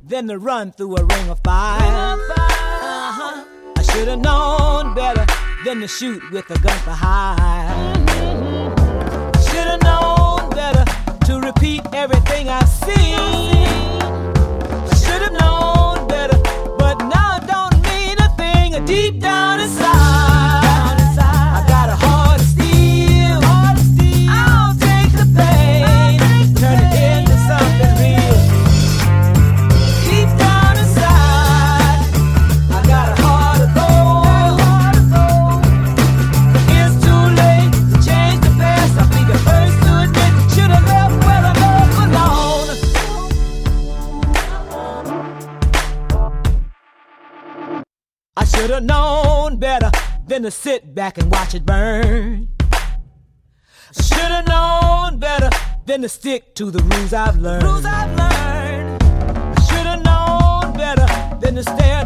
than to run through a ring of fire. I should have known better than to shoot with a gun for hire. I should have known better to repeat everything I've seen. I should have known better, but now it don't mean a thing. Deep down inside, I got a heart of steel. I'll take the pain, turn it into something real. Deep down inside, I got a heart of gold. It's too late to change the past. I'll be the first to admit should have left where the love belonged. I should have known better than to sit back and watch it burn. I should have known better than to stick to the rules I've learned. I should have known better than to stare